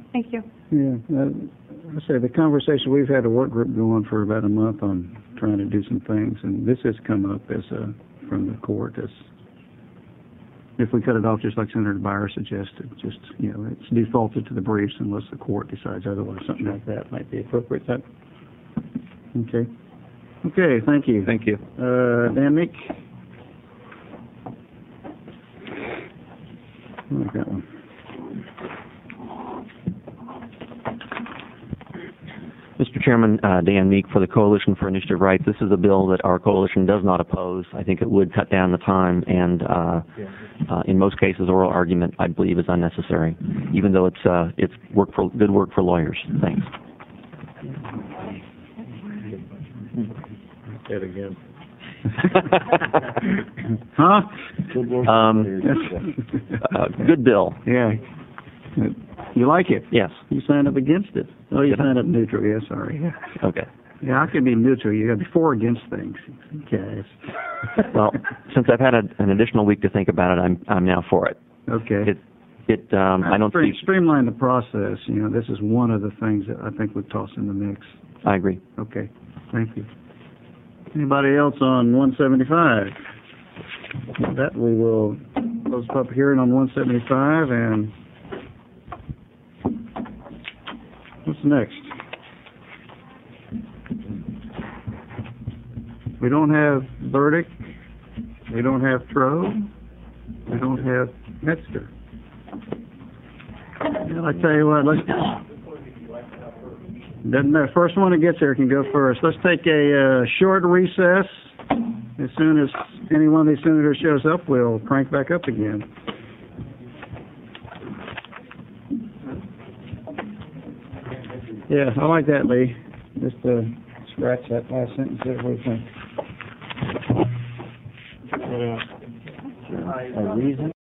Thank you. Yeah, I say the conversation, we've had a work group going for about a month on trying to do some things, and this has come up as from the court as if we cut it off just like Senator Byer suggested, just, it's defaulted to the briefs unless the court decides otherwise. Something like that might be appropriate. Okay. Okay, thank you. Thank you. Dan Meek. Oh, I've got one. Mr. Chairman, Dan Meek for the Coalition for Initiative Rights. This is a bill that our coalition does not oppose. I think it would cut down the time, and in most cases, oral argument, I believe, is unnecessary, even though it's good work for lawyers. Thanks. Say it again. Huh? Good bill. Yeah. You like it? Yes. You signed up against it. Oh, you Did I? signed up neutral. Yeah, sorry. Yeah. Okay. Yeah, I can be neutral. You got to be for or against things. Okay. Well, since I've had an additional week to think about it, I'm now for it. Okay. I don't see. Streamline the process. This is one of the things that I think would toss in the mix. I agree. Okay. Thank you. Anybody else on 175? With that, we will close the public hearing on 175, and what's next? We don't have Burdick. We don't have Trove. We don't have Metzger. Well, I tell you what, doesn't matter. First one that gets there can go first. Let's take a short recess. As soon as any one of these senators shows up, we'll crank back up again. Yeah, I like that, Lee. Just scratch that last sentence there. What do you think? A reason?